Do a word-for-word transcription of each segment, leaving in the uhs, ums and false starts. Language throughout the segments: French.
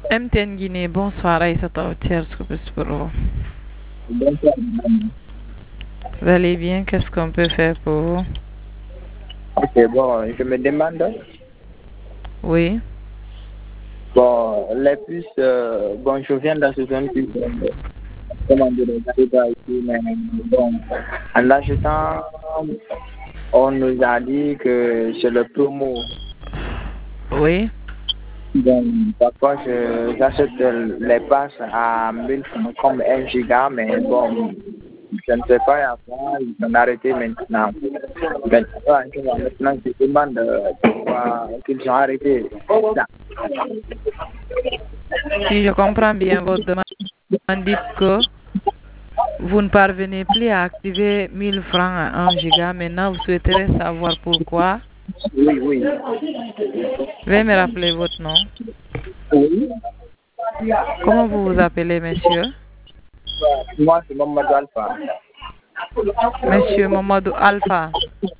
M T N Guinée, bonsoir Aïssata Otier, Scoopus pour vous. Bonsoir. Vous allez bien? Qu'est-ce qu'on peut faire pour vous? Ok, bon, je me demande, Oui. bon, les puces, euh, bon, je viens d'acheter une puce, euh, comment dire, j'arrive pas ici, mais bon, en achetant, on nous a dit que c'est le promo. Oui. Donc, parfois, je- j'achète les passes à mille francs comme un giga, mais bon, je ne sais pas avant, ils ont arrêté maintenant. Maintenant, maintenant je demande euh, pourquoi qu'ils ont arrêté ça. Si je comprends bien votre demande, dites que vous ne parvenez plus à activer mille francs à un giga. Maintenant, vous souhaiterez savoir pourquoi. Oui, oui. Veuillez me rappeler votre nom. Oui. Comment vous vous appelez, monsieur? Moi, c'est Mamadou Alpha. Monsieur Mamadou Alpha.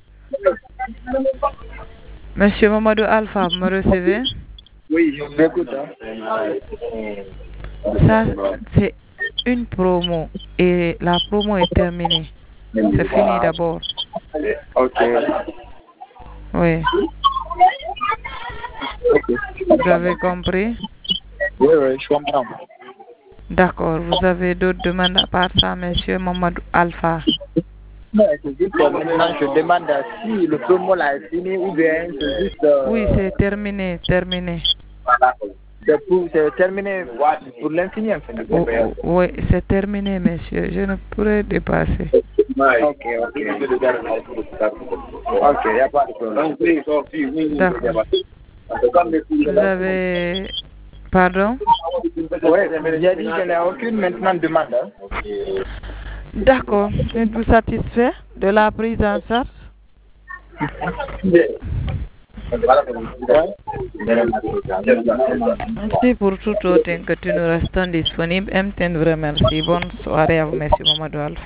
Monsieur Mamadou Alpha, vous me recevez? Oui, je vous écoute. Hein. Ça, c'est une promo et la promo est terminée. C'est fini d'abord. Ok. Oui. Ok. Vous avez compris? Oui, oui, je comprends. D'accord. Vous avez d'autres demandes à part ça, monsieur Mamadou Alpha? Non, c'est juste que maintenant, je demande si le promo là est fini ou bien c'est juste... Oui, Euh, c'est terminé, terminé. c'est pour- c'est terminé pour l'infini, en fait. Oh, oh, oui, c'est terminé, monsieur. Je ne pourrai dépasser. Ok, ok. Ok, il n'y a pas de problème. D'accord. Vous avez... Pardon? Oui, j'ai dit que je n'ai aucune maintenant demande. Hein. D'accord. Êtes-vous satisfait de la prise en charge? Merci pour toute autre que tu nous restes disponible. M T N vous remercie. Bonne soirée à vous, monsieur Mamadou Alpha.